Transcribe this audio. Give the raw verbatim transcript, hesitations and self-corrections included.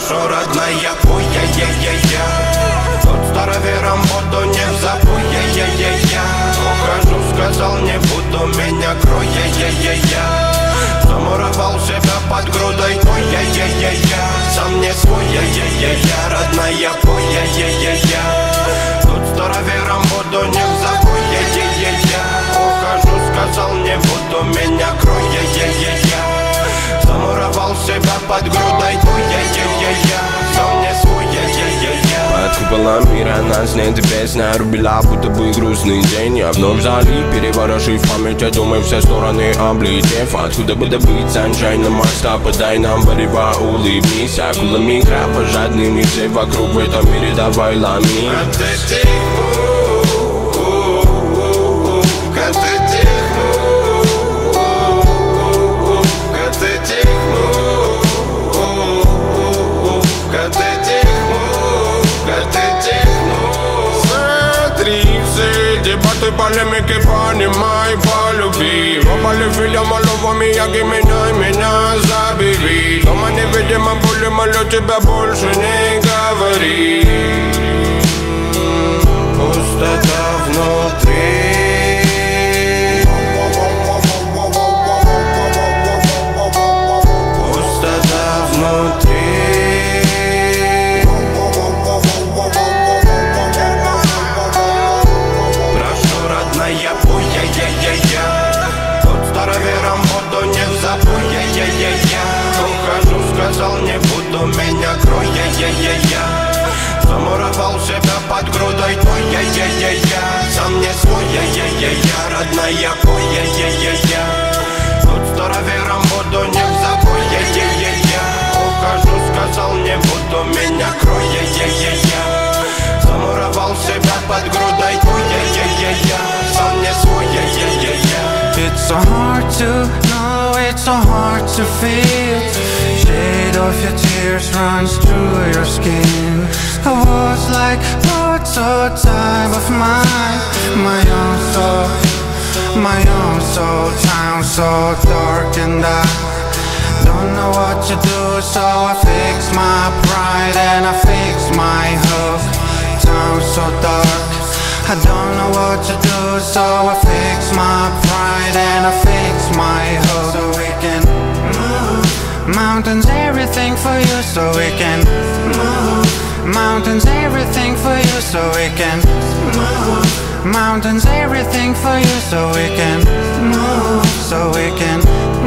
Прошу, родная, пой, я-я-я-я. Тот старовером буду, не забудь, я-я-я-я. Ухожу, сказал, не буду, меня крой, я-я-я-я. Замуровал себя под грудой, ой, я-я-я-я. Сам не свой, я-я-я-я. Родная, пой, я-я-я-я. Тут старовером буду, не забудь, я-я-я-я. Ухожу, сказал, не буду, меня крой, я-я-я-я. Замуровал себя под грудой, ой, я-я-я-я. Сам не свой, я-я-я-я. Под куполом мира нас нет, песня рубила, будто бы грустный день. Я вновь залип, переворошив память, я думаю, все стороны облетев. Откуда бы добыть саншайна моста, подай нам варева, улыбнись. Акулами крапа, жадными все вокруг в этом мире, давай ломи. Дебаты, полемики, понимай, полюби. Оба любили малого Мияги, меняй меня, забери. Дома невидимо боли, молю тебя, больше не говори. Пустота внутри. Пустота внутри. Я пой, я-я-я-я. Тот старовером буду, не забудь, я-я-я-я. Ухожу, сказал, не буду, меня крой, я-я-я-я. Замуровал себя под грудой, ой, я-я-я-я. Сам не свой, я-я-я-я. Родная, пой, я-я-я-я. Тот старовером буду, не забудь, я-я-я-я. Ухожу, сказал, не буду, меня крой, я-я-я-я. Замуровал себя под грудой, ой, я-я-я-я. It's so hard to know, it's so hard to feel. Shade of your tears runs through your skin. I was like, what's so time of mine? My own soul, my own soul. Town so dark and I don't know what to do, so I fix my pride and I fix my hook. Town so dark, I don't know what to do, so I fix my pride and I fix my hope. So we can move mountains, everything for you, so we can move mountains, everything for you, so we can move mountains, everything for you, so we can move, so we can